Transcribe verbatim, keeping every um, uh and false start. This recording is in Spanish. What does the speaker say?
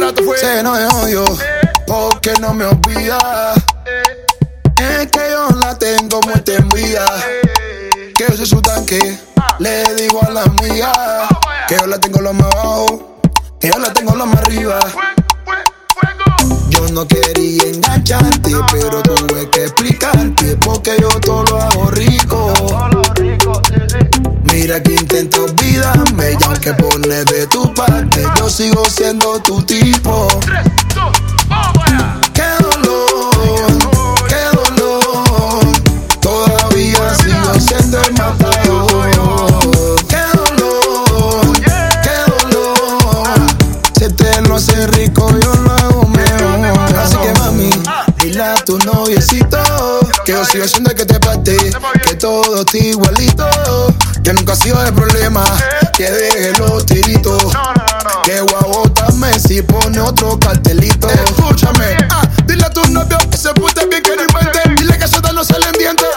rato fue. Se no es odio, porque no me olvida. Es que yo la tengo mucha envidia. Que yo soy su tanque, le digo a la amiga que yo la tengo lo más abajo, que yo la tengo lo más arriba. Yo no quería engancharte, pero tuve que explicarte porque yo todo lo hago rico. Mira que intento olvidarme, y aunque pones de tu parte, yo sigo siendo tu tipo. Qué dolor, qué dolor, todavía sigo siendo el matador. Qué dolor, qué dolor, si te lo hace rico yo lo hago mejor. Así que mami, dile a tu noviecito que yo sigo siendo el que te parte, que todo está igualito, que nunca ha sido el problema, que deje los tiritos, que voy a botarme si pone otro cartelito. Escúchame, ah, dile a tu novio que se porte bien, que no invente, dile que eso no sale en dientes.